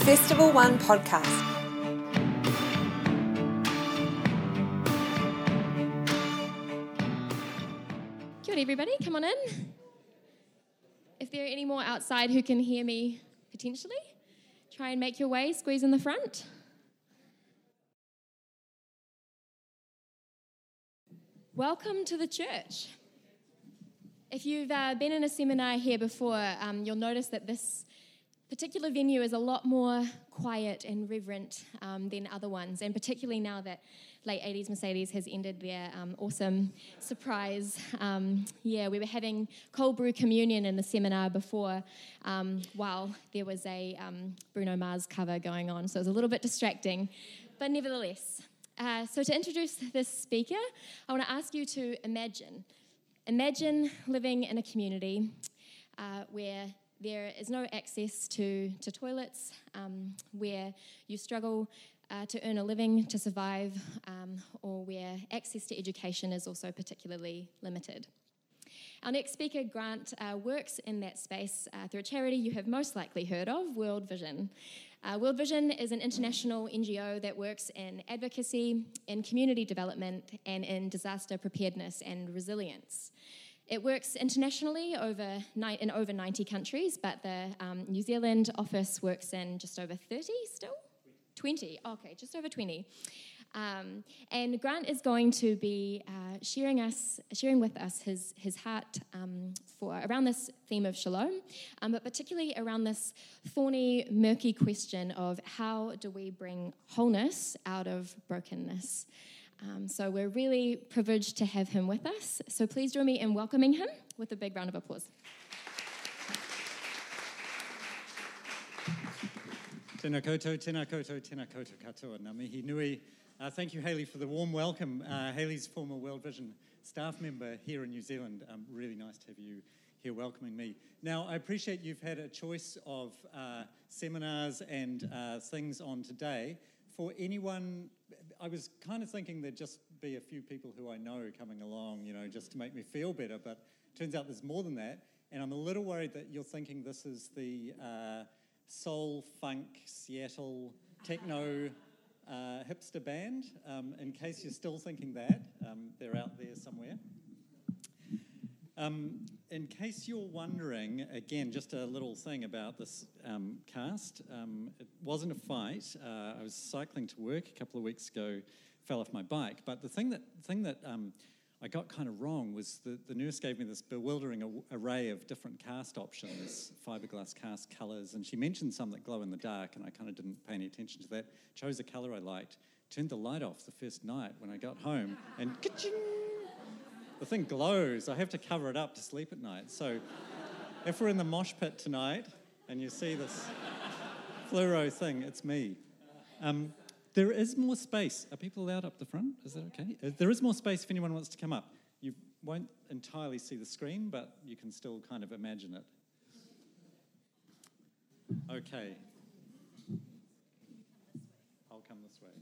Festival One podcast. Kia ora everybody, come on in. If there are any more outside who can hear me potentially, try and make your way, squeeze in the front. Welcome to the church. If you've been in a seminar here before, you'll notice that this particular venue is a lot more quiet and reverent than other ones, and particularly now that late 80s Mercedes has ended their awesome surprise. We were having cold brew communion in the seminar before while there was a Bruno Mars cover going on, so it was a little bit distracting, but nevertheless. So to introduce this speaker, I want to ask you to imagine living in a community where there is no access to toilets, where you struggle to earn a living, to survive, or where access to education is also particularly limited. Our next speaker, Grant, works in that space through a charity you have most likely heard of, World Vision. World Vision is an international NGO that works in advocacy, in community development, and in disaster preparedness and resilience. It works internationally in over 90 countries, but the New Zealand office works in just over 30 still? 20, okay, just over 20. And Grant is going to be sharing with us his heart for around this theme of shalom, but particularly around this thorny, murky question of how do we bring wholeness out of brokenness. So we're really privileged to have him with us. So please join me in welcoming him with a big round of applause. Tēnā koutou, tēnā koutou, tēnā koutou katoa, ngā mihi nui. Thank you, Hayley, for the warm welcome. Hayley's former World Vision staff member here in New Zealand. Really nice to have you here welcoming me. Now, I appreciate you've had a choice of seminars and things on today. For anyone, I was kind of thinking there'd just be a few people who I know coming along, just to make me feel better, but turns out there's more than that. And I'm a little worried that you're thinking this is the soul, funk, Seattle, techno hipster band. In case you're still thinking that, they're out there somewhere. In case you're wondering, again, just a little thing about this cast. It wasn't a fight. I was cycling to work a couple of weeks ago, fell off my bike. But the thing that I got kind of wrong was the nurse gave me this bewildering array of different cast options, fiberglass cast colours, and she mentioned some that glow in the dark, and I kind of didn't pay any attention to that. Chose a colour I liked, turned the light off the first night when I got home, and ka-ching! The thing glows. I have to cover it up to sleep at night. So if we're in the mosh pit tonight and you see this fluoro thing, it's me. There is more space. Are people allowed up the front? Is that okay? There is more space if anyone wants to come up. You won't entirely see the screen, but you can still kind of imagine it. Okay. I'll come this way.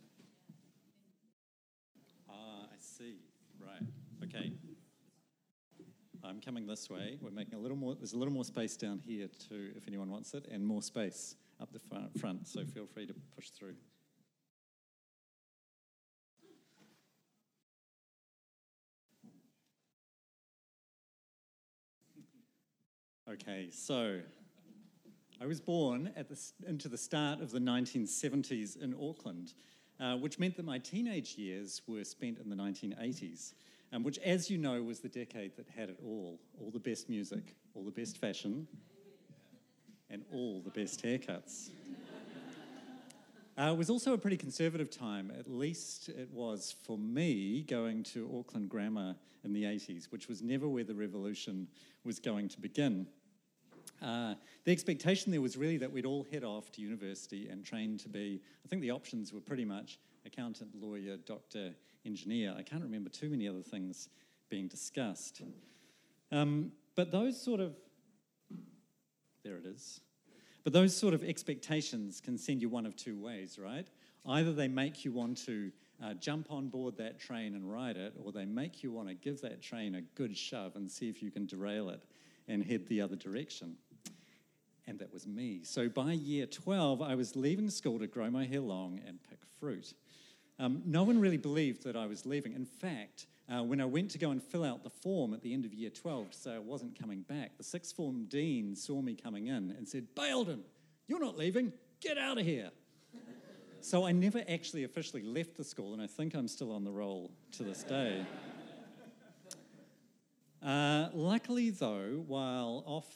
I see. Right. Okay. I'm coming this way. We're making a little more. There's a little more space down here too, if anyone wants it, and more space up the front. So feel free to push through. Okay, so I was born into the start of the 1970s in Auckland, which meant that my teenage years were spent in the 1980s, which, as you know, was the decade that had it all the best music, all the best fashion, and all the best haircuts. It was also a pretty conservative time, at least it was for me, going to Auckland Grammar in the 80s, which was never where the revolution was going to begin. The expectation there was really that we'd all head off to university and train to be, I think the options were pretty much accountant, lawyer, doctor, engineer. I can't remember too many other things being discussed. But those sort of, there it is. But those sort of expectations can send you one of two ways, right? Either they make you want to jump on board that train and ride it, or they make you want to give that train a good shove and see if you can derail it and head the other direction. and that was me. So by year 12, I was leaving school to grow my hair long and pick fruit. No one really believed that I was leaving. In fact, when I went to go and fill out the form at the end of year 12 to say I wasn't coming back, the sixth form dean saw me coming in and said, "Bayldon, you're not leaving, get out of here." So I never actually officially left the school, and I think I'm still on the roll to this day. Luckily, though, while off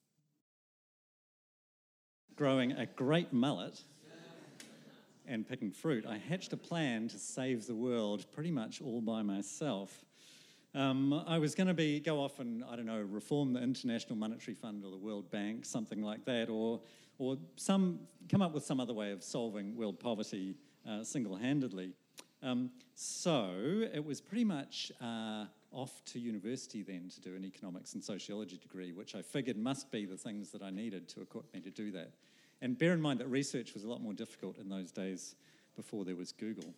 growing a great mullet and picking fruit, I hatched a plan to save the world pretty much all by myself. I was going to go off and, I don't know, reform the International Monetary Fund or the World Bank, something like that, or come up with some other way of solving world poverty single-handedly. So it was pretty much off to university then to do an economics and sociology degree, which I figured must be the things that I needed to equip me to do that. And bear in mind that research was a lot more difficult in those days before there was Google.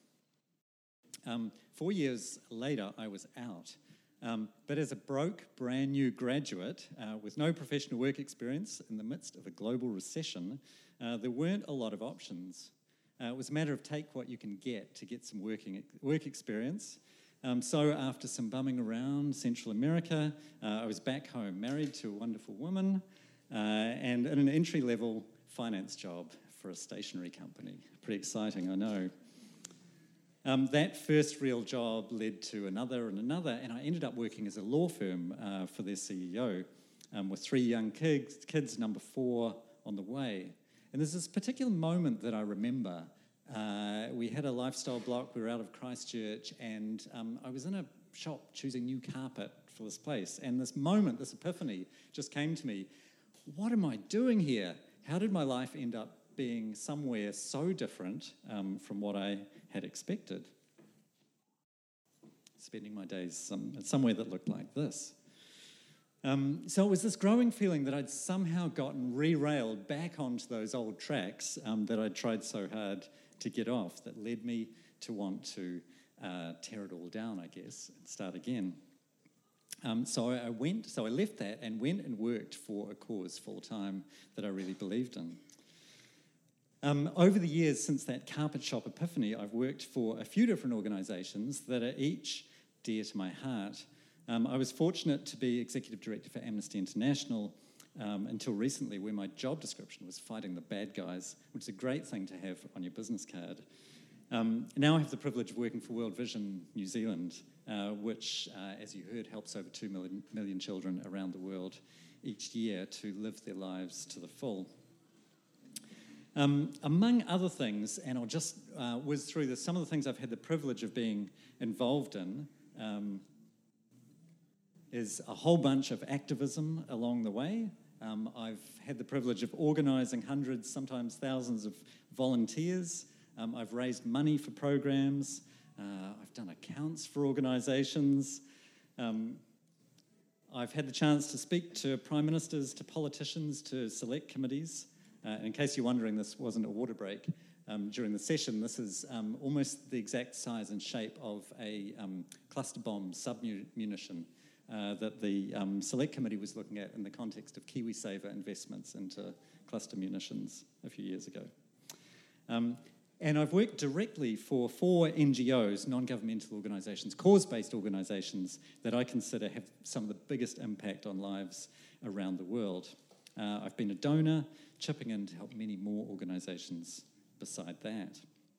4 years later, I was out. But as a broke, brand new graduate with no professional work experience in the midst of a global recession, there weren't a lot of options. It was a matter of take what you can get to get some work experience. So after some bumming around Central America, I was back home, married to a wonderful woman, and in an entry-level finance job for a stationery company. Pretty exciting, I know. That first real job led to another and another, and I ended up working as a law firm for their CEO with 3 young kids, number 4 on the way. And there's this particular moment that I remember. We had a lifestyle block, we were out of Christchurch, and I was in a shop choosing new carpet for this place, and this moment, this epiphany just came to me. What am I doing here? How did my life end up being somewhere so different from what I had expected? Spending my days somewhere that looked like this. So it was this growing feeling that I'd somehow gotten re-railed back onto those old tracks that I'd tried so hard to get off, that led me to want to tear it all down, I guess, and start again. So I left that and went and worked for a cause full-time that I really believed in. Over the years since that carpet shop epiphany, I've worked for a few different organisations that are each dear to my heart. I was fortunate to be executive director for Amnesty International until recently, where my job description was fighting the bad guys, which is a great thing to have on your business card. Now I have the privilege of working for World Vision New Zealand, which, as you heard, helps over 2 million children around the world each year to live their lives to the full. Among other things, and I'll just whiz through this, some of the things I've had the privilege of being involved in is a whole bunch of activism along the way. I've had the privilege of organising hundreds, sometimes thousands of volunteers. I've raised money for programs. I've done accounts for organisations. I've had the chance to speak to prime ministers, to politicians, to select committees. In case you're wondering, this wasn't a water break during the session. This is almost the exact size and shape of a cluster bomb submunition that the Select Committee was looking at in the context of KiwiSaver investments into cluster munitions a few years ago. And I've worked directly for 4 NGOs, non-governmental organisations, cause-based organisations that I consider have some of the biggest impact on lives around the world. I've been a donor, chipping in to help many more organisations beside that.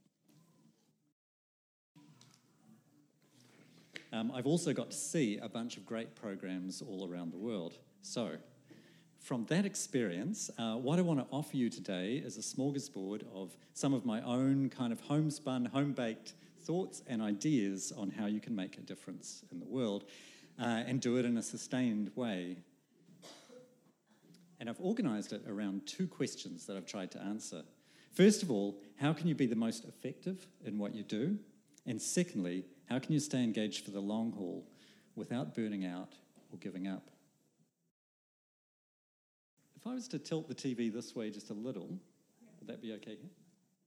I've also got to see a bunch of great programs all around the world. So, from that experience, what I want to offer you today is a smorgasbord of some of my own kind of homespun, home-baked thoughts and ideas on how you can make a difference in the world and do it in a sustained way. And I've organised it around 2 questions that I've tried to answer. First of all, how can you be the most effective in what you do? And secondly, how can you stay engaged for the long haul without burning out or giving up? If I was to tilt the TV this way just a little, would that be okay here?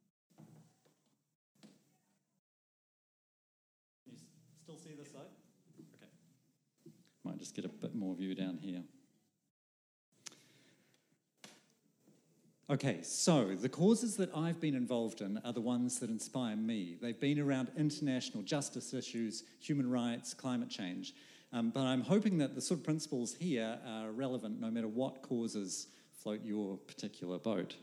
Can you still see this side? Okay. Might just get a bit more view down here. Okay, so the causes that I've been involved in are the ones that inspire me. They've been around international justice issues, human rights, climate change. But I'm hoping that the sort of principles here are relevant no matter what causes float your particular boat.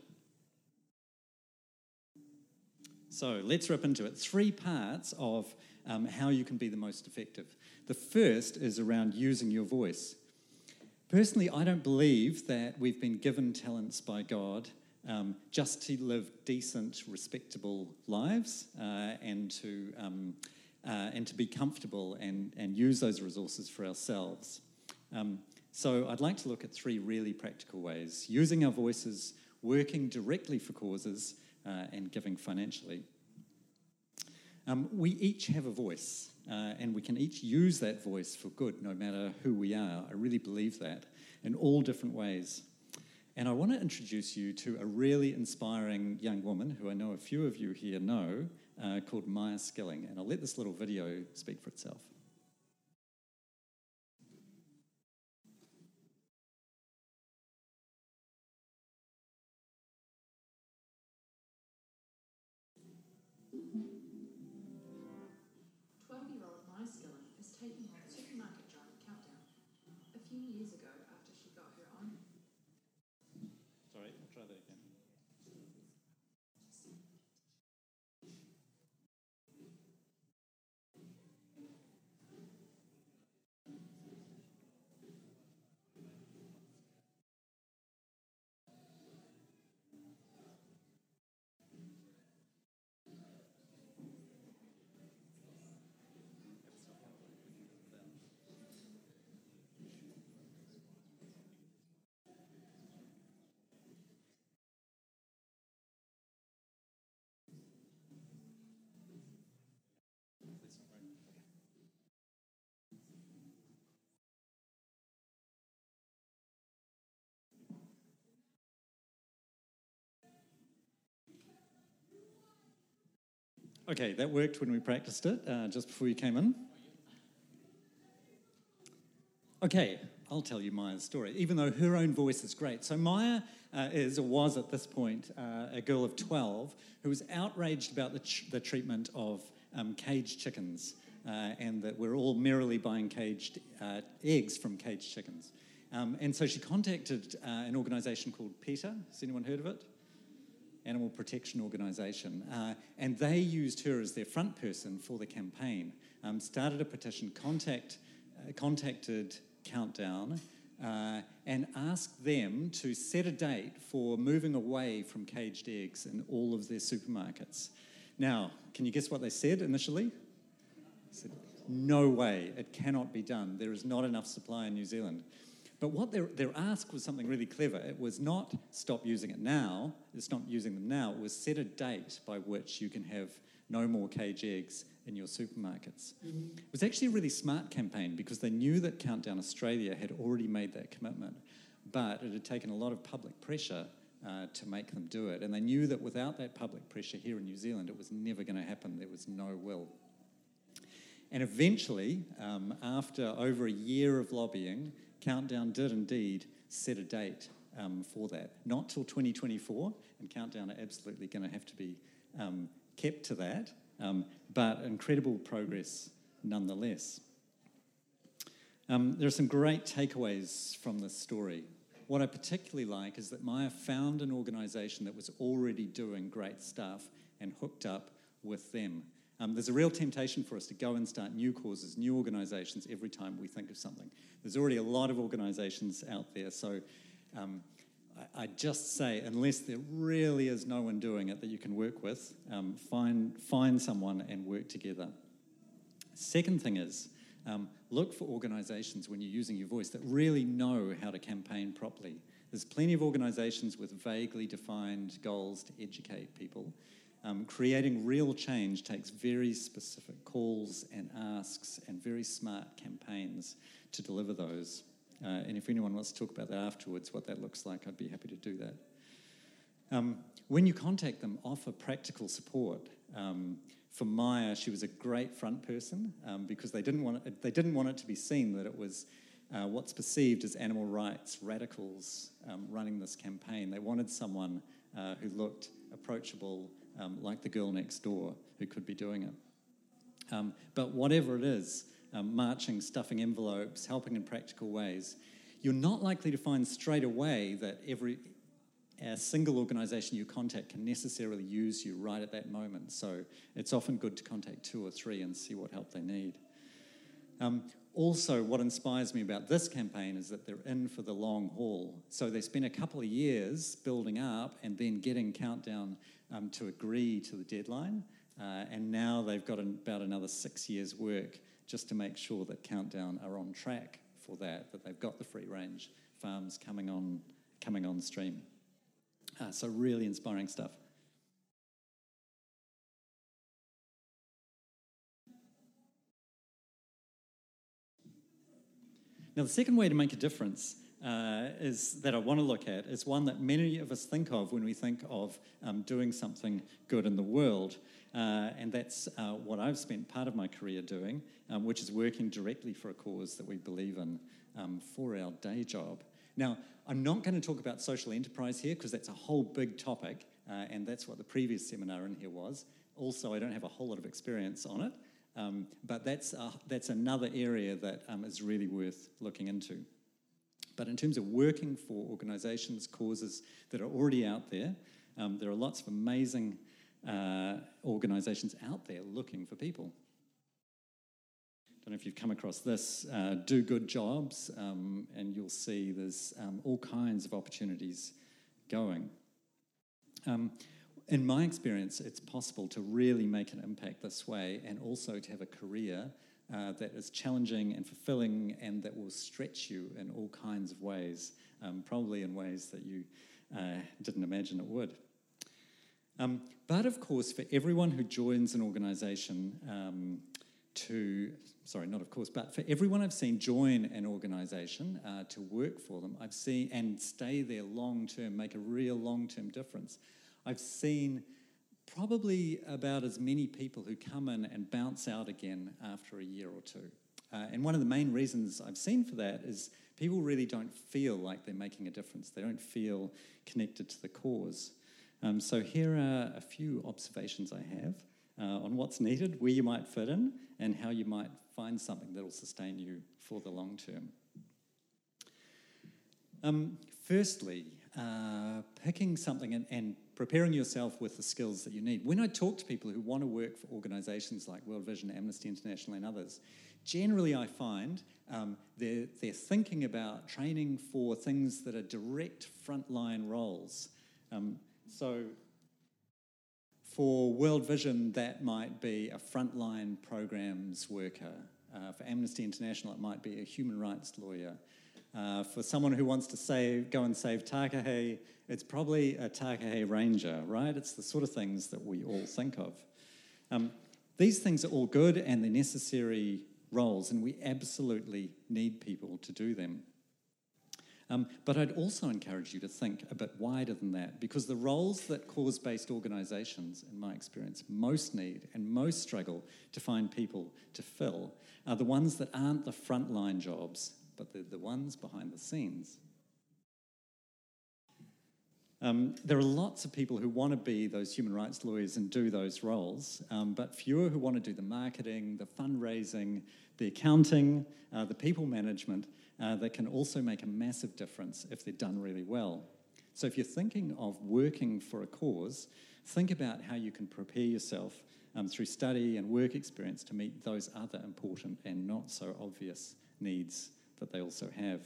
So let's rip into it. 3 parts of how you can be the most effective. The first is around using your voice. Personally, I don't believe that we've been given talents by God just to live decent, respectable lives and to be comfortable and use those resources for ourselves. So I'd like to look at 3 really practical ways: using our voices, working directly for causes, and giving financially. We each have a voice, and we can each use that voice for good, no matter who we are. I really believe that, in all different ways. And I want to introduce you to a really inspiring young woman who I know a few of you here know, called Maya Skilling. And I'll let this little video speak for itself. Sorry, I'll try that again. Okay, that worked when we practiced it just before you came in. Okay, I'll tell you Maya's story, even though her own voice is great. So Maya is, or was at this point, a girl of 12 who was outraged about the treatment of caged chickens and that we're all merrily buying caged eggs from caged chickens. And so she contacted an organisation called PETA. Has anyone heard of it? Animal Protection Organisation, and they used her as their front person for the campaign, started a petition, contacted Countdown, and asked them to set a date for moving away from caged eggs in all of their supermarkets. Now, can you guess what they said initially? They said, no way, it cannot be done. There is not enough supply in New Zealand. But what their ask was something really clever. It was not stop using it now, it's not using them now, it was set a date by which you can have no more cage eggs in your supermarkets. Mm-hmm. It was actually a really smart campaign because they knew that Countdown Australia had already made that commitment, but it had taken a lot of public pressure to make them do it. And they knew that without that public pressure here in New Zealand, it was never going to happen. There was no will. And eventually, after over a year of lobbying, Countdown did indeed set a date for that. Not till 2024, and Countdown are absolutely going to have to be kept to that, but incredible progress nonetheless. There are some great takeaways from this story. What I particularly like is that Maya found an organisation that was already doing great stuff and hooked up with them. There's a real temptation for us to go and start new causes, new organisations every time we think of something. There's already a lot of organisations out there, so I just say, unless there really is no one doing it that you can work with, find someone and work together. Second thing is, look for organisations when you're using your voice that really know how to campaign properly. There's plenty of organisations with vaguely defined goals to educate people. Creating real change takes very specific calls and asks and very smart campaigns to deliver those. And if anyone wants to talk about that afterwards, what that looks like, I'd be happy to do that. When you contact them, offer practical support. For Maya, she was a great front person because they didn't want it to be seen that it was what's perceived as animal rights radicals running this campaign. They wanted someone who looked approachable, like the girl next door who could be doing it. But whatever it is, marching, stuffing envelopes, helping in practical ways, you're not likely to find straight away that a single organisation you contact can necessarily use you right at that moment. So it's often good to contact 2 or 3 and see what help they need. Also, what inspires me about this campaign is that they're in for the long haul. So they spent a couple of years building up and then getting Countdown to agree to the deadline. And now they've got about another 6 years' work just to make sure that Countdown are on track for that they've got the free-range farms coming on stream. So really inspiring stuff. Now, the second way to make a difference is that I want to look at is one that many of us think of when we think of doing something good in the world. And that's what I've spent part of my career doing, which is working directly for a cause that we believe in for our day job. Now, I'm not going to talk about social enterprise here because that's a whole big topic, and that's what the previous seminar in here was. Also, I don't have a whole lot of experience on it, but that's another area that is really worth looking into. But in terms of working for organisations, causes that are already out there, there are lots of amazing organisations out there looking for people. I don't know if you've come across this, Do Good Jobs, and you'll see there's all kinds of opportunities going. In my experience, it's possible to really make an impact this way and also to have a career that is challenging and fulfilling and that will stretch you in all kinds of ways, probably in ways that you didn't imagine it would. But of course, for everyone who joins an organisation but for everyone I've seen join an organisation to work for them, I've seen and stay there long term, make a real long-term difference. I've seen probably about as many people who come in and bounce out again after a year or two. And one of the main reasons I've seen for that is people really don't feel like they're making a difference. They don't feel connected to the cause. So here are a few observations I have on what's needed, where you might fit in, and how you might find something that will sustain you for the long term. Firstly, picking something and preparing yourself with the skills that you need. When I talk to people who want to work for organisations like World Vision, Amnesty International and others, generally I find they're thinking about training for things that are direct frontline roles. So for World Vision, that might be a frontline programs worker. For Amnesty International, it might be a human rights lawyer. For someone who wants to go and save Takahe, it's probably a Takahe ranger, right? It's the sort of things that we all think of. These things are all good and they're necessary roles, and we absolutely need people to do them. But I'd also encourage you to think a bit wider than that, because the roles that cause-based organisations, in my experience, most need and most struggle to find people to fill are the ones that aren't the frontline jobs, but they're the ones behind the scenes. There are lots of people who want to be those human rights lawyers and do those roles, but fewer who want to do the marketing, the fundraising, the accounting, the people management that can also make a massive difference if they're done really well. So if you're thinking of working for a cause, think about how you can prepare yourself through study and work experience to meet those other important and not so obvious needs that they also have.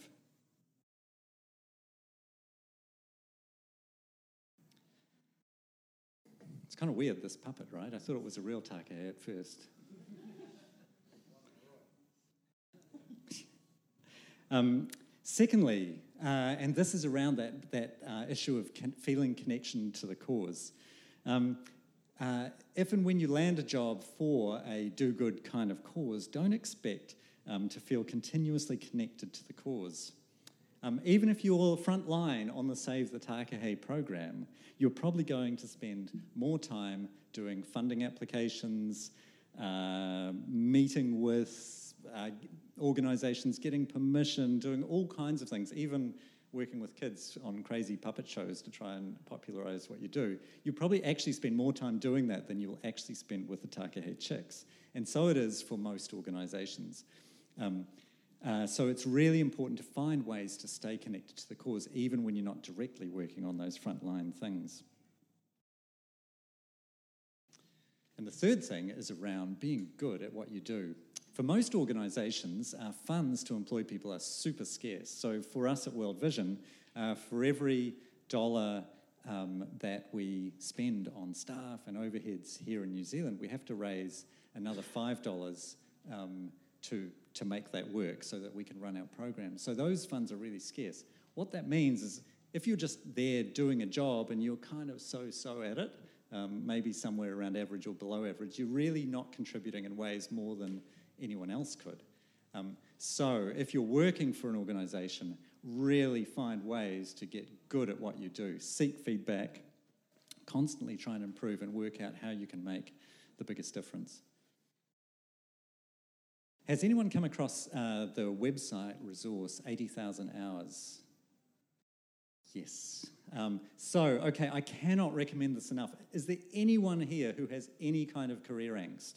It's kind of weird, this puppet, right? I thought it was a real Takahe at first. Secondly, and this is around that issue of feeling connection to the cause. If and when you land a job for a do-good kind of cause, don't expect to feel continuously connected to the cause. Even if you're front line on the Save the Takahe program, you're probably going to spend more time doing funding applications, meeting with organisations, getting permission, doing all kinds of things, even working with kids on crazy puppet shows to try and popularise what you do, you probably actually spend more time doing that than you'll actually spend with the Tākehē chicks. And so it is for most organisations. So it's really important to find ways to stay connected to the cause, even when you're not directly working on those frontline things. And the third thing is around being good at what you do. For most organisations, funds to employ people are super scarce. So for us at World Vision, for every dollar that we spend on staff and overheads here in New Zealand, we have to raise another $5 to make that work so that we can run our programs. So those funds are really scarce. What that means is if you're just there doing a job and you're kind of so-so at it, maybe somewhere around average or below average, you're really not contributing in ways more than anyone else could. So if you're working for an organisation, really find ways to get good at what you do. Seek feedback, constantly try and improve and work out how you can make the biggest difference. Has anyone come across the website resource 80,000 Hours? Yes. Okay, I cannot recommend this enough. Is there anyone here who has any kind of career angst?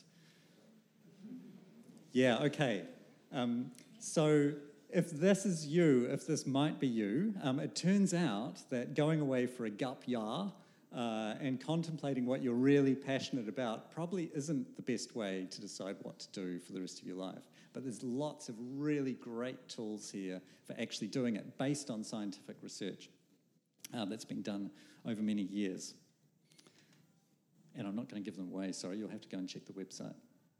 Yeah, okay. So if this is you, if this might be you, it turns out that going away for a gup ya and contemplating what you're really passionate about probably isn't the best way to decide what to do for the rest of your life. But there's lots of really great tools here for actually doing it based on scientific research that's been done over many years. And I'm not going to give them away, sorry, you'll have to go and check the website.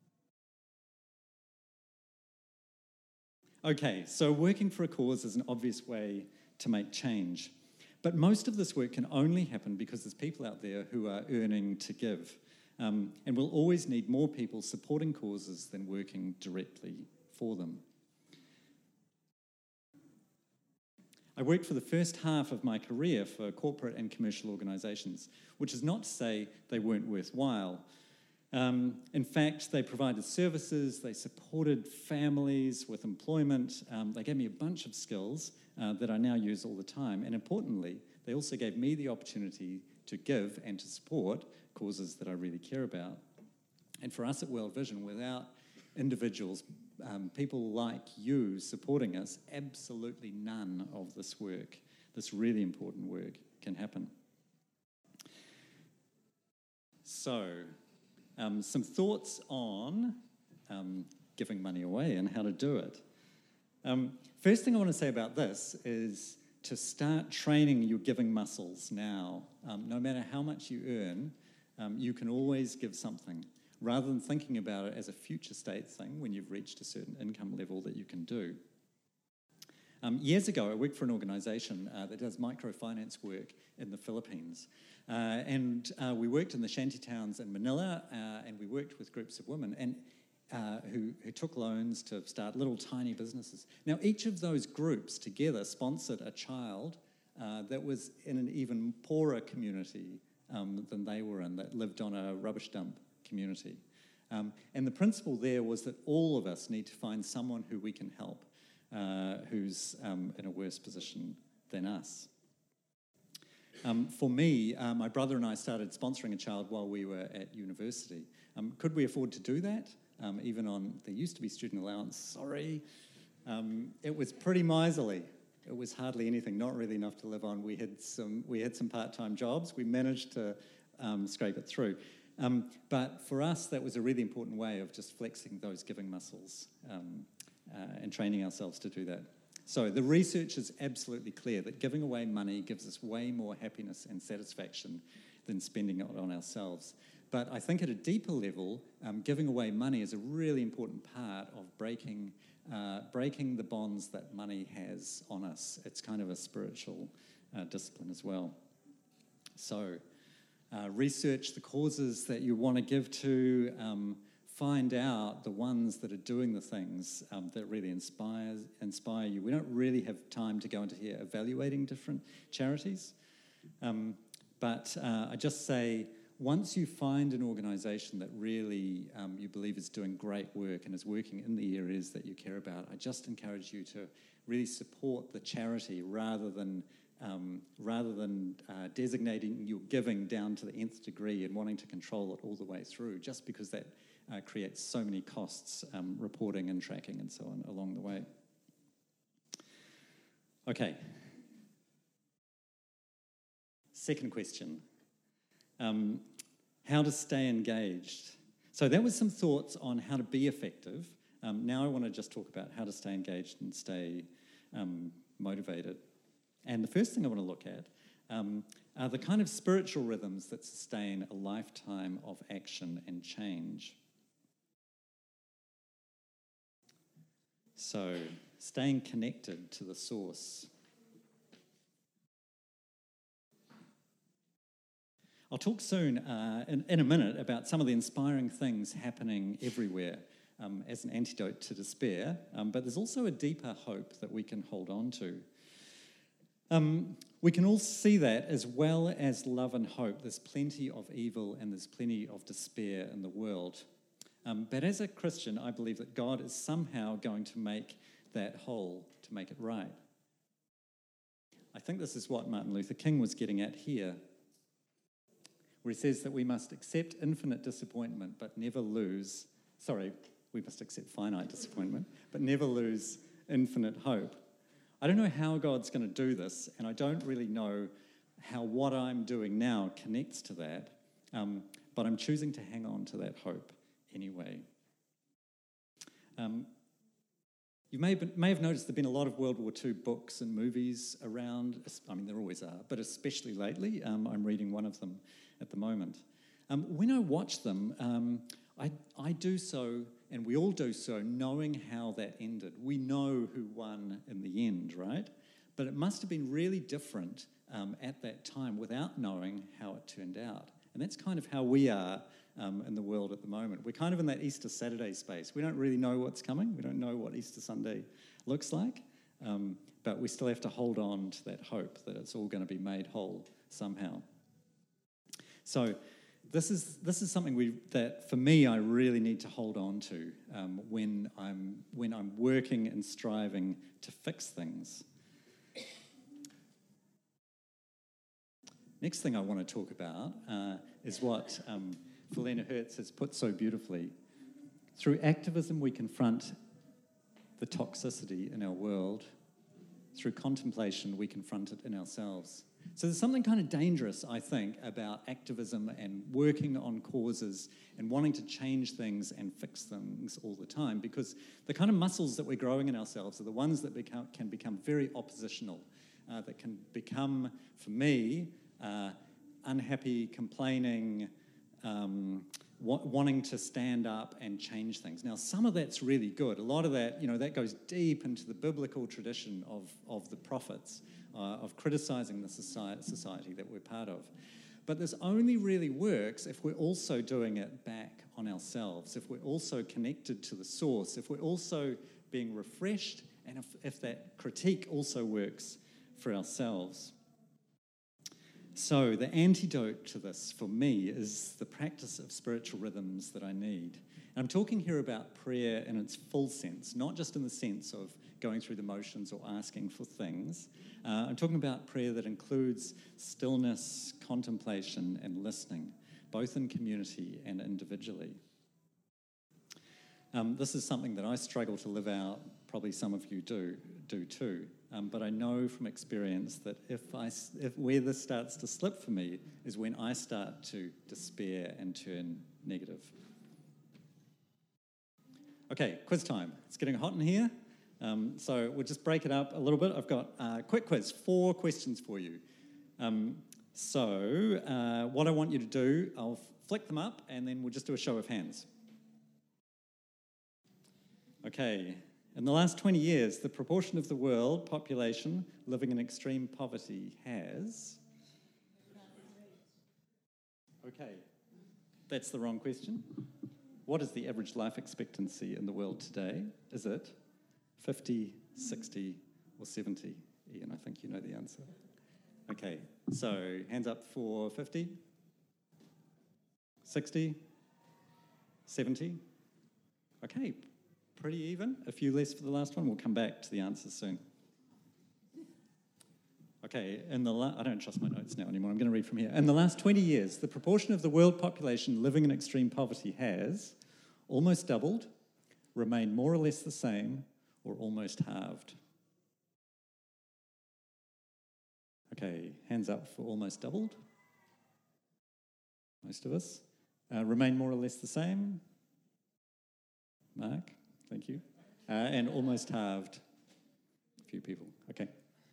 Okay, so working for a cause is an obvious way to make change. But most of this work can only happen because there's people out there who are earning to give. And we'll always need more people supporting causes than working directly for them. I worked for the first half of my career for corporate and commercial organisations, which is not to say they weren't worthwhile. In fact, they provided services, they supported families with employment, they gave me a bunch of skills that I now use all the time, and importantly, they also gave me the opportunity to give and to support causes that I really care about. And for us at World Vision, without individuals, people like you supporting us, absolutely none of this work, this really important work, can happen. So, some thoughts on giving money away and how to do it. First thing I want to say about this is to start training your giving muscles now. No matter how much you earn, you can always give something, rather than thinking about it as a future state thing when you've reached a certain income level that you can do. Years ago, I worked for an organisation that does microfinance work in the Philippines. And we worked in the shanty towns in Manila, and we worked with groups of women and who took loans to start little tiny businesses. Now, each of those groups together sponsored a child that was in an even poorer community than they were in, that lived on a rubbish dump community. And the principle there was that all of us need to find someone who we can help, who's in a worse position than us. For me, my brother and I started sponsoring a child while we were at university. Could we afford to do that? Even on, there used to be student allowance, sorry. It was pretty miserly. It was hardly anything, not really enough to live on. We had some part-time jobs. We managed to scrape it through. But for us, that was a really important way of just flexing those giving muscles and training ourselves to do that. So the research is absolutely clear that giving away money gives us way more happiness and satisfaction than spending it on ourselves. But I think at a deeper level, giving away money is a really important part of breaking the bonds that money has on us. It's kind of a spiritual discipline as well. So research the causes that you want to give to, find out the ones that are doing the things that really inspire you. We don't really have time to go into here evaluating different charities, but I just say once you find an organisation that really you believe is doing great work and is working in the areas that you care about, I just encourage you to really support the charity rather than designating your giving down to the nth degree and wanting to control it all the way through, just because that creates so many costs, reporting and tracking and so on along the way. Okay. Second question. How to stay engaged. So that was some thoughts on how to be effective. Now I want to just talk about how to stay engaged and stay motivated. And the first thing I want to look at are the kind of spiritual rhythms that sustain a lifetime of action and change. So, staying connected to the source. I'll talk soon, in a minute, about some of the inspiring things happening everywhere as an antidote to despair, but there's also a deeper hope that we can hold on to. We can all see that as well as love and hope. There's plenty of evil and there's plenty of despair in the world. But as a Christian, I believe that God is somehow going to make that whole, to make it right. I think this is what Martin Luther King was getting at here, where he says that we must accept infinite disappointment, but never lose... we must accept finite disappointment, but never lose infinite hope. I don't know how God's going to do this, and I don't really know how what I'm doing now connects to that, but I'm choosing to hang on to that hope anyway. You may have noticed there have been a lot of World War II books and movies around. I mean, there always are, but especially lately. I'm reading one of them at the moment. When I watch them, I do so, and we all do so, knowing how that ended. We know who won in the end, right? But it must have been really different at that time without knowing how it turned out. And that's kind of how we are in the world at the moment. We're kind of in that Easter Saturday space. We don't really know what's coming. We don't know what Easter Sunday looks like. But we still have to hold on to that hope that it's all going to be made whole somehow. So this is something that for me I really need to hold on to when I'm working and striving to fix things. Next thing I want to talk about is what Philemon Hertz has put so beautifully. Through activism, we confront the toxicity in our world. Through contemplation, we confront it in ourselves. So there's something kind of dangerous, I think, about activism and working on causes and wanting to change things and fix things all the time, because the kind of muscles that we're growing in ourselves are the ones that can become very oppositional, that can become, for me, unhappy, complaining, wanting to stand up and change things. Now, some of that's really good. A lot of that, that goes deep into the biblical tradition of the prophets, of criticising the society that we're part of. But this only really works if we're also doing it back on ourselves, if we're also connected to the source, if we're also being refreshed, and if that critique also works for ourselves. So the antidote to this, for me, is the practice of spiritual rhythms that I need. And I'm talking here about prayer in its full sense, not just in the sense of going through the motions or asking for things. I'm talking about prayer that includes stillness, contemplation, and listening, both in community and individually. This is something that I struggle to live out. Probably some of you do too. But I know from experience that if where this starts to slip for me is when I start to despair and turn negative. Okay, quiz time. It's getting hot in here. So we'll just break it up a little bit. I've got a quick quiz, 4 questions for you. What I want you to do, I'll flick them up and then we'll just do a show of hands. Okay. In the last 20 years, the proportion of the world population living in extreme poverty has... Okay, that's the wrong question. What is the average life expectancy in the world today? Is it 50, 60, or 70? Ian, I think you know the answer. Okay, so hands up for 50. 60? 70? Okay, pretty even. A few less for the last one. We'll come back to the answers soon. Okay, I don't trust my notes now anymore. I'm going to read from here. In the last 20 years, the proportion of the world population living in extreme poverty has almost doubled, remained more or less the same, or almost halved. Okay, hands up for almost doubled. Most of us. Remain more or less the same. Mark, thank you. And almost halved. A few people. Okay.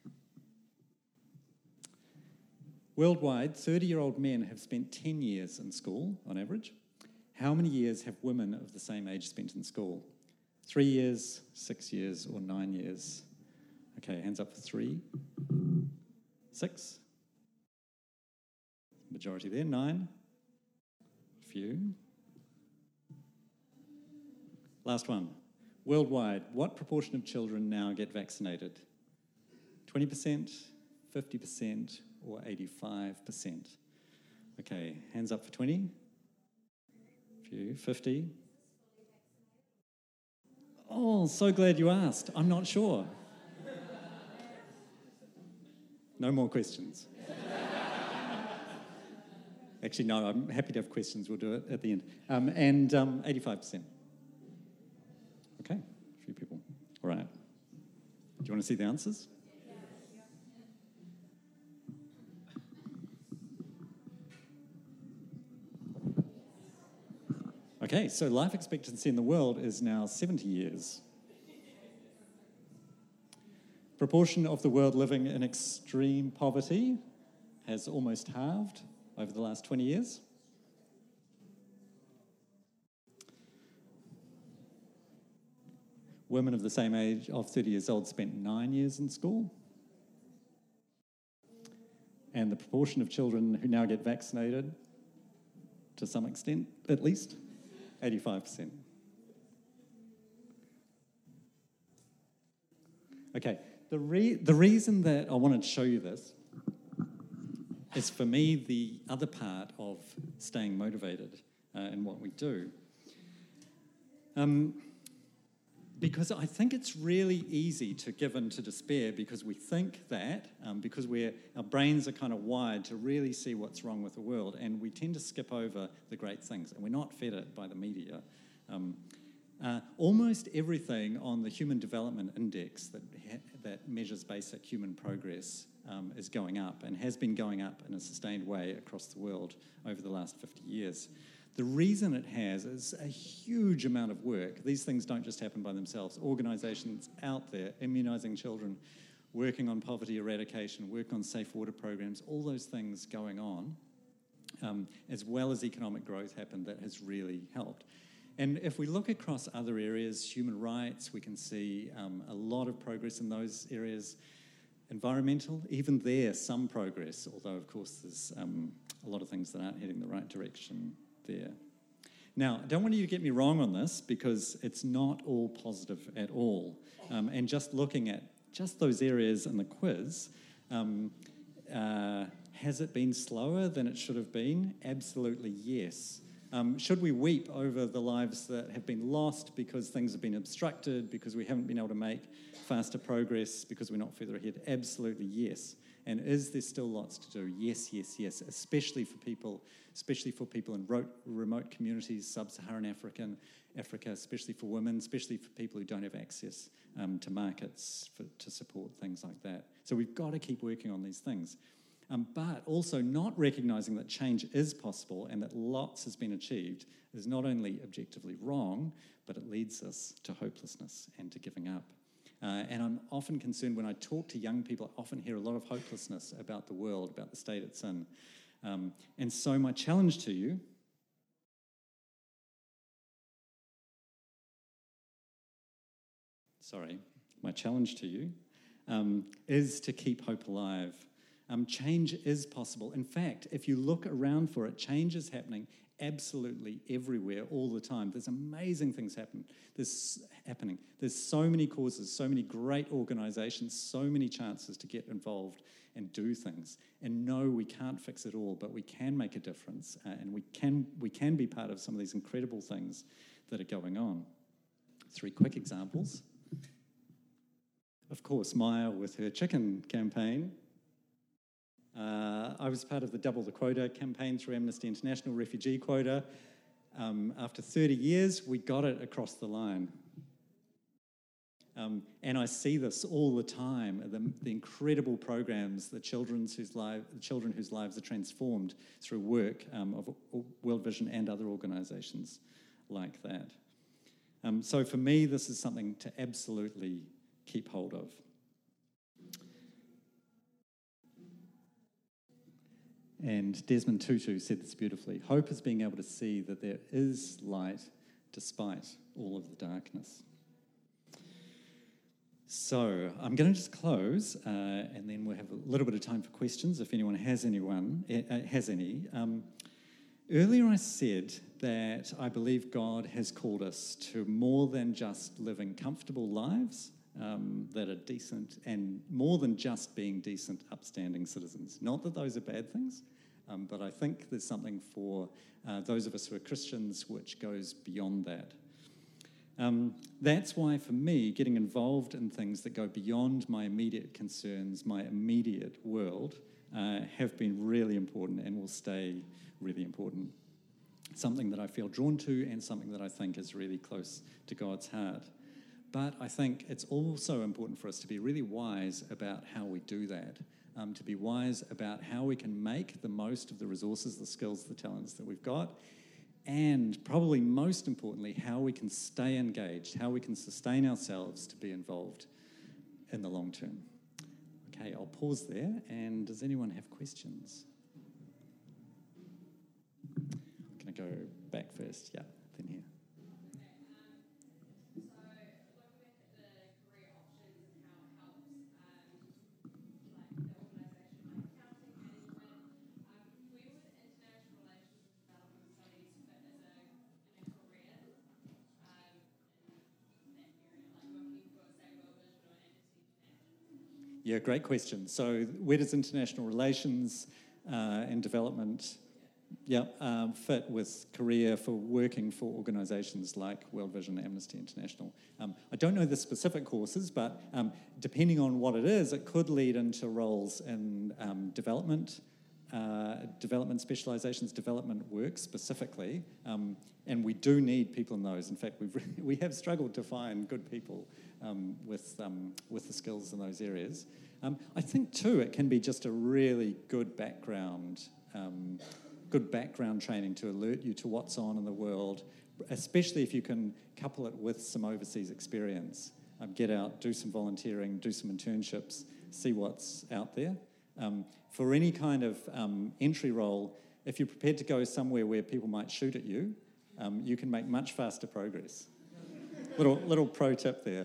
Worldwide, 30-year-old men have spent 10 years in school, on average. How many years have women of the same age spent in school? 3 years, 6 years, or 9 years? Okay, hands up for 3. 6? Majority there. 9? Few. Last one. Worldwide, what proportion of children now get vaccinated? 20%, 50%, or 85%? Okay, hands up for 20. Few. 50. Oh, so glad you asked. I'm not sure. No more questions. Actually, no, I'm happy to have questions. We'll do it at the end. 85%. Okay, a few people. All right. Do you want to see the answers? Okay, so life expectancy in the world is now 70 years. Proportion of the world living in extreme poverty has almost halved over the last 20 years. Women of the same age of 30 years old spent 9 years in school. And the proportion of children who now get vaccinated, to some extent at least, 85%. Okay, the reason that I wanted to show you this is, for me, the other part of staying motivated in what we do. Because I think it's really easy to give in to despair, because we think that, because our brains are kind of wired to really see what's wrong with the world, and we tend to skip over the great things, and we're not fed it by the media. Almost everything on the Human Development Index that measures basic human progress is going up, and has been going up in a sustained way across the world over the last 50 years. The reason it has is a huge amount of work. These things don't just happen by themselves. Organisations out there immunising children, working on poverty eradication, work on safe water programs, all those things going on, as well as economic growth happen, that has really helped. And if we look across other areas, human rights, we can see a lot of progress in those areas. Environmental, even there, some progress, although, of course, there's a lot of things that aren't heading the right direction there. Now, I don't want you to get me wrong on this, because it's not all positive at all. And just looking at just those areas in the quiz, has it been slower than it should have been? Absolutely yes. Should we weep over the lives that have been lost because things have been obstructed, because we haven't been able to make faster progress, because we're not further ahead? Absolutely yes. And is there still lots to do? Yes, yes, yes, especially for people in remote communities, sub-Saharan Africa, especially for women, especially for people who don't have access to markets to support things like that. So we've got to keep working on these things. But also not recognising that change is possible and that lots has been achieved is not only objectively wrong, but it leads us to hopelessness and to giving up. And I'm often concerned when I talk to young people, I often hear a lot of hopelessness about the world, about the state it's in. And so my challenge to you is to keep hope alive. Change is possible. In fact, if you look around for it, change is happening absolutely everywhere all the time. There's amazing things happening. There's so many causes, so many great organisations, so many chances to get involved and do things. And no, we can't fix it all, but we can make a difference, and we can be part of some of these incredible things that are going on. 3 quick examples. Of course, Maya with her chicken campaign. I was part of the Double the Quota campaign through Amnesty International refugee quota. After 30 years, we got it across the line. And I see this all the time, the incredible programs, the children whose lives are transformed through work of World Vision and other organisations like that. So for me, this is something to absolutely keep hold of. And Desmond Tutu said this beautifully. Hope is being able to see that there is light despite all of the darkness. So I'm going to just close, and then we'll have a little bit of time for questions if anyone has any. Earlier I said that I believe God has called us to more than just living comfortable lives that are decent, and more than just being decent, upstanding citizens. Not that those are bad things, but I think there's something for those of us who are Christians which goes beyond that. That's why, for me, getting involved in things that go beyond my immediate concerns, my immediate world, have been really important and will stay really important. Something that I feel drawn to and something that I think is really close to God's heart. But I think it's also important for us to be really wise about how we do that, to be wise about how we can make the most of the resources, the skills, the talents that we've got, and probably most importantly, how we can stay engaged, how we can sustain ourselves to be involved in the long term. Okay, I'll pause there, and does anyone have questions? I'm going to go back first, yeah, then here. Yeah, great question. So where does international relations and development fit with career for working for organisations like World Vision, Amnesty International? I don't know the specific courses, but depending on what it is, it could lead into roles in development specialisations, development work specifically, and we do need people in those. In fact, we have struggled to find good people with the skills in those areas. I think too it can be just a really good background training to alert you to what's on in the world, especially if you can couple it with some overseas experience. Get out, do some volunteering, do some internships, see what's out there. For any kind of entry role, if you're prepared to go somewhere where people might shoot at you, you can make much faster progress. Little pro tip there.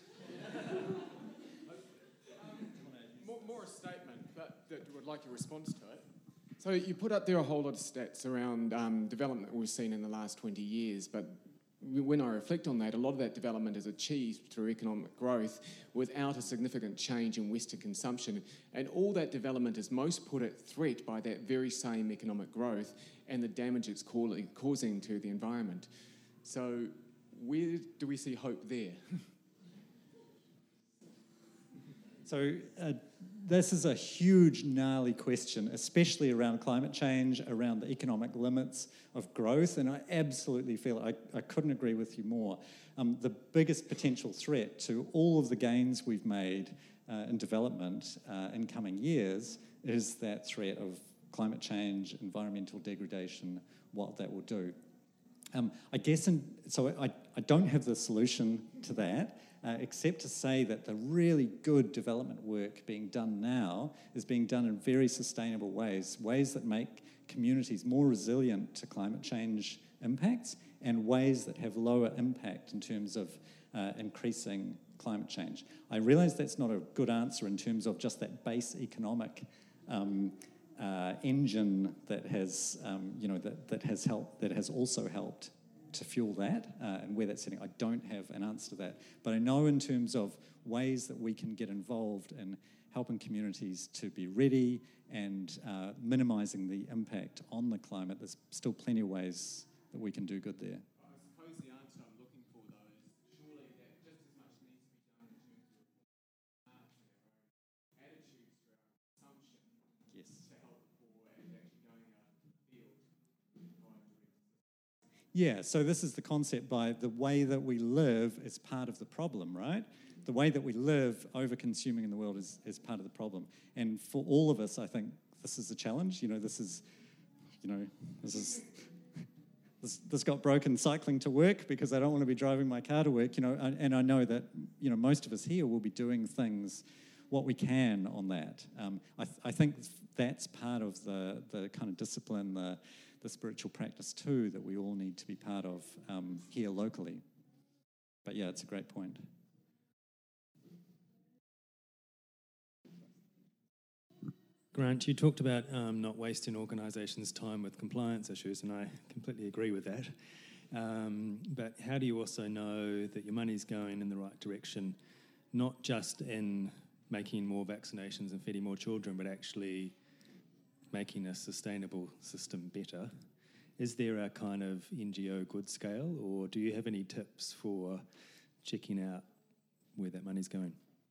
More a statement, but that would like your response to it. So you put up there a whole lot of stats around development that we've seen in the last 20 years, but when I reflect on that, a lot of that development is achieved through economic growth without a significant change in Western consumption. And all that development is most put at threat by that very same economic growth and the damage it's causing to the environment. So where do we see hope there? So this is a huge, gnarly question, especially around climate change, around the economic limits of growth, and I absolutely feel I couldn't agree with you more. The biggest potential threat to all of the gains we've made in development in coming years is that threat of climate change, environmental degradation, what that will do. I guess, I don't have the solution to that, except to say that the really good development work being done now is being done in very sustainable ways that make communities more resilient to climate change impacts and ways that have lower impact in terms of increasing climate change. I realise that's not a good answer in terms of just that base economic engine that has, that has also helped to fuel that, and where that's sitting. I don't have an answer to that, but I know in terms of ways that we can get involved in helping communities to be ready and minimising the impact on the climate, there's still plenty of ways that we can do good there. I suppose the answer I'm looking for, though, is surely that just as much needs to be done in terms of hearts and our own attitudes to our consumption Yes. to help the poor and actually going out in the field to provide direct. Yeah, so this is the concept by the way that we live is part of the problem, right? The way that we live, over-consuming in the world is part of the problem. And for all of us, I think this is a challenge. This got broken cycling to work because I don't want to be driving my car to work, and I know that, most of us here will be doing things, what we can on that. I think that's part of the kind of discipline, the spiritual practice too, that we all need to be part of here locally. But yeah, it's a great point. Grant, you talked about not wasting organisations' time with compliance issues, and I completely agree with that. But how do you also know that your money's going in the right direction, not just in making more vaccinations and feeding more children, but actually making a sustainable system better? Is there a kind of NGO good scale, or do you have any tips for checking out where that money's going?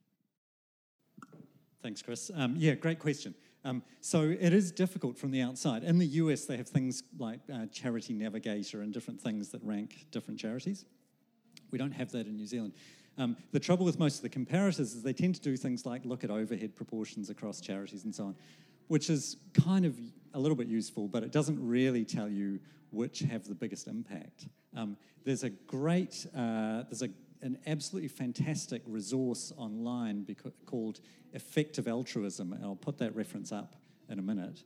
Thanks, Chris. Yeah, great question. So it is difficult from the outside. In the US, they have things like Charity Navigator and different things that rank different charities. We don't have that in New Zealand. The trouble with most of the comparators is they tend to do things like look at overhead proportions across charities and so on, which is kind of a little bit useful, but it doesn't really tell you which have the biggest impact. There's a great, an absolutely fantastic resource online called Effective Altruism, and I'll put that reference up in a minute,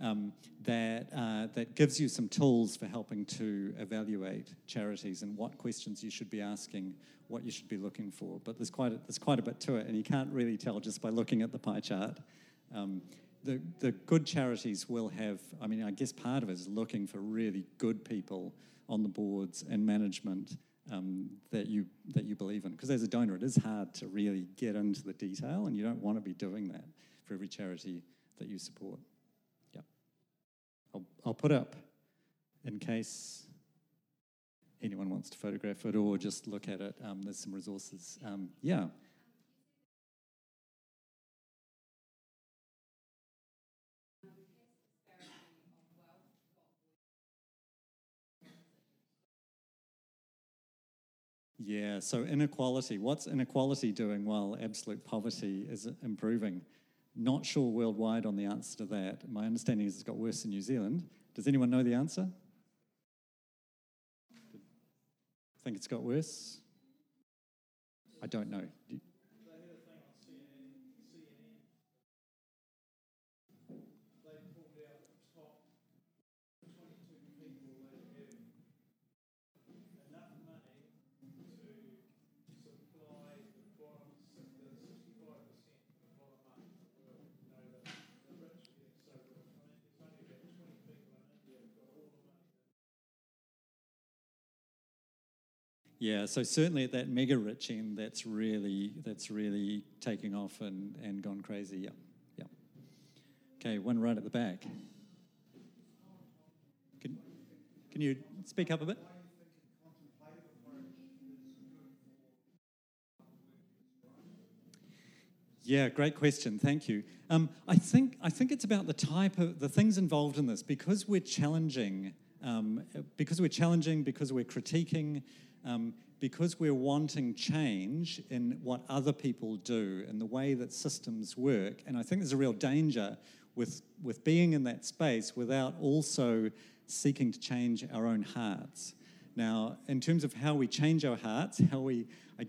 that gives you some tools for helping to evaluate charities and what questions you should be asking, what you should be looking for. But there's quite a bit to it, and you can't really tell just by looking at the pie chart. The good charities will have, I guess part of it is looking for really good people on the boards and management that you believe in. Because as a donor, it is hard to really get into the detail, and you don't want to be doing that for every charity that you support. Yeah, I'll put up, in case anyone wants to photograph it or just look at it, there's some resources. Yeah. Yeah, so inequality. What's inequality doing while absolute poverty is improving? Not sure worldwide on the answer to that. My understanding is it's got worse in New Zealand. Does anyone know the answer? Think it's got worse? I don't know. Yeah, so certainly at that mega rich end, that's really taking off and gone crazy. Yeah. Okay, one right at the back. Can you speak up a bit? Yeah, great question. Thank you. I think it's about the type of the things involved in this, because we're challenging, because we're critiquing. Because we're wanting change in what other people do and the way that systems work. And I think there's a real danger with being in that space without also seeking to change our own hearts. Now, in terms of how we change our hearts, how we're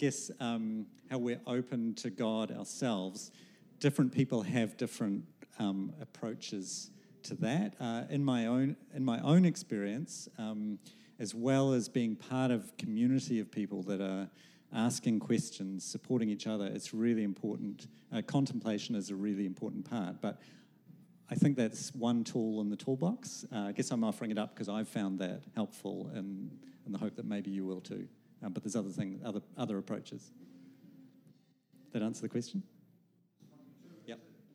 open to God ourselves, different people have different approaches to that. In my own experience, as well as being part of a community of people that are asking questions, supporting each other, it's really important. Contemplation is a really important part. But I think that's one tool in the toolbox. I guess I'm offering it up because I've found that helpful, and in the hope that maybe you will too. But there's other approaches. That answer the question? Yep.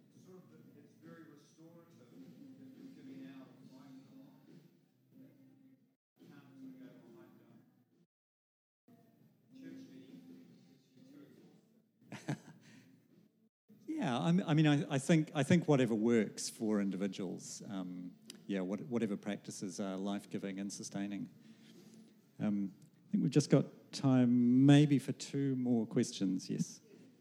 Yeah, I think whatever works for individuals, whatever practices are life-giving and sustaining. I think we've just got time maybe for 2 more questions, yes.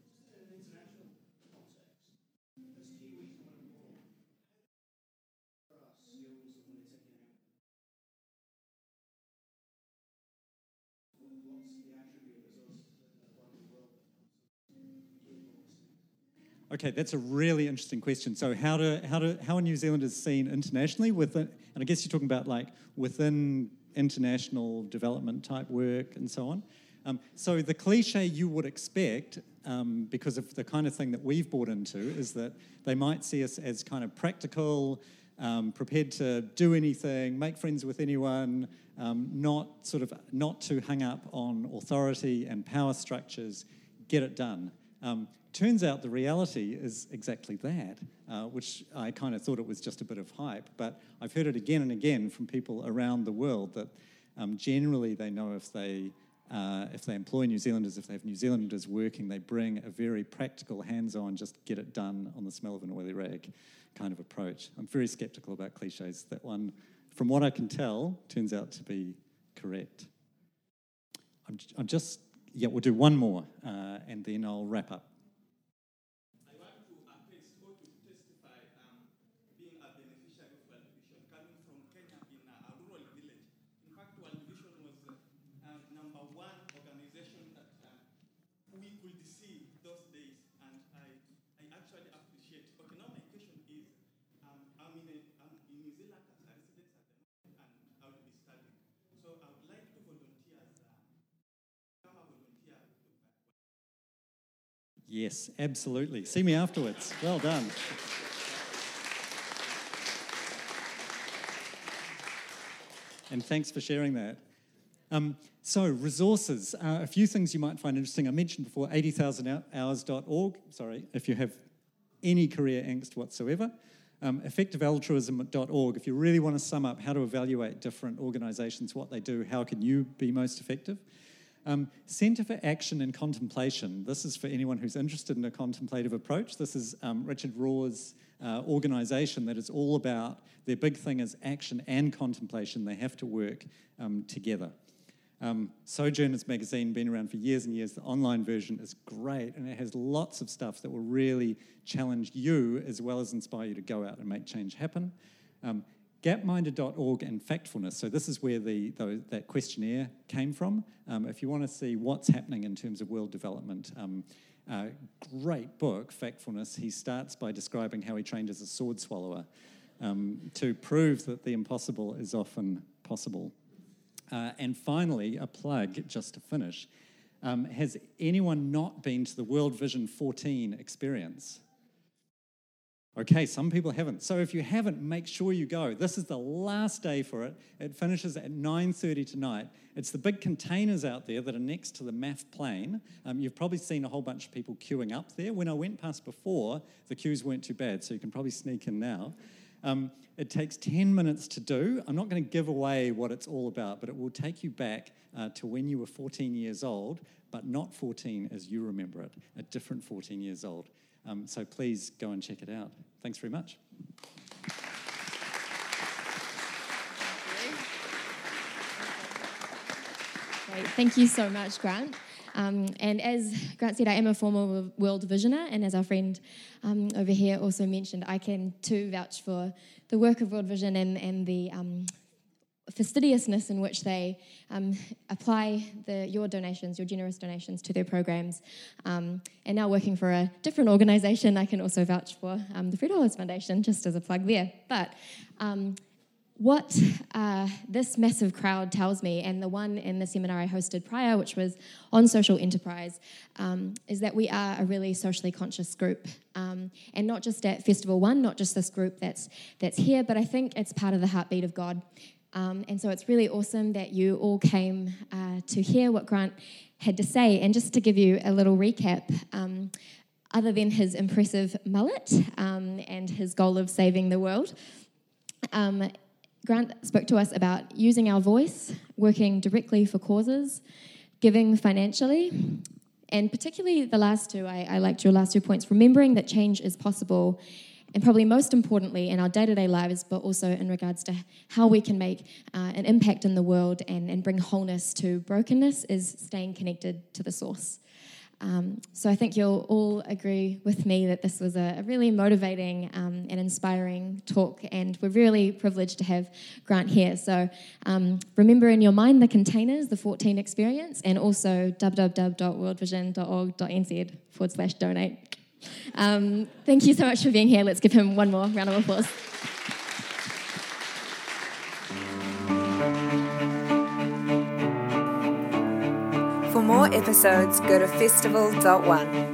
Okay, that's a really interesting question. So how are New Zealanders seen internationally within, and I guess you're talking about like within international development type work and so on. So the cliche you would expect, because of the kind of thing that we've bought into, is that they might see us as kind of practical, prepared to do anything, make friends with anyone, not too hung up on authority and power structures, get it done. Turns out the reality is exactly that, which I kind of thought it was just a bit of hype, but I've heard it again and again from people around the world that generally they know if they employ New Zealanders, if they have New Zealanders working, they bring a very practical, hands-on, just get it done on the smell of an oily rag kind of approach. I'm very sceptical about cliches. That one, from what I can tell, turns out to be correct. We'll do one more, and then I'll wrap up. Yes, absolutely. See me afterwards. Well done. And thanks for sharing that. So resources, a few things you might find interesting. I mentioned before 80,000hours.org, if you have any career angst whatsoever. Effectivealtruism.org, if you really want to sum up how to evaluate different organisations, what they do, how can you be most effective. Centre for Action and Contemplation. This is for anyone who's interested in a contemplative approach. This is Richard Rohr's organisation that is all about, their big thing is action and contemplation. They have to work together. Sojourners magazine, been around for years and years. The online version is great, and it has lots of stuff that will really challenge you as well as inspire you to go out and make change happen. Gapminder.org and Factfulness. So this is where that questionnaire came from. If you want to see what's happening in terms of world development, great book, Factfulness. He starts by describing how he trained as a sword swallower to prove that the impossible is often possible. And finally, a plug, just to finish. Has anyone not been to the World Vision 14 experience? Okay, some people haven't. So if you haven't, make sure you go. This is the last day for it. It finishes at 9:30 tonight. It's the big containers out there that are next to the MAF plane. You've probably seen a whole bunch of people queuing up there. When I went past before, the queues weren't too bad, so you can probably sneak in now. It takes 10 minutes to do. I'm not going to give away what it's all about, but it will take you back to when you were 14 years old, but not 14 as you remember it, a different 14 years old. So please go and check it out. Thanks very much. Great. Thank you so much, Grant. And as Grant said, I am a former World Visioner, and as our friend over here also mentioned, I can too vouch for the work of World Vision and the fastidiousness in which they apply your donations, your generous donations to their programs. And now working for a different organisation, I can also vouch for the Fred Hollows Foundation, just as a plug there. But what this massive crowd tells me, and the one in the seminar I hosted prior, which was on social enterprise, is that we are a really socially conscious group. And not just at Festival 1, not just this group that's here, but I think it's part of the heartbeat of God. And so it's really awesome that you all came to hear what Grant had to say. And just to give you a little recap, other than his impressive mullet and his goal of saving the world, Grant spoke to us about using our voice, working directly for causes, giving financially, and particularly the last two, I liked your last 2 points, remembering that change is possible, and probably most importantly in our day-to-day lives, but also in regards to how we can make an impact in the world and bring wholeness to brokenness, is staying connected to the source. So I think you'll all agree with me that this was a really motivating and inspiring talk, and we're really privileged to have Grant here. So remember in your mind the containers, the 14 experience, and also www.worldvision.org.nz/donate. Thank you so much for being here. Let's give him one more round of applause. For more episodes, go to festival.one.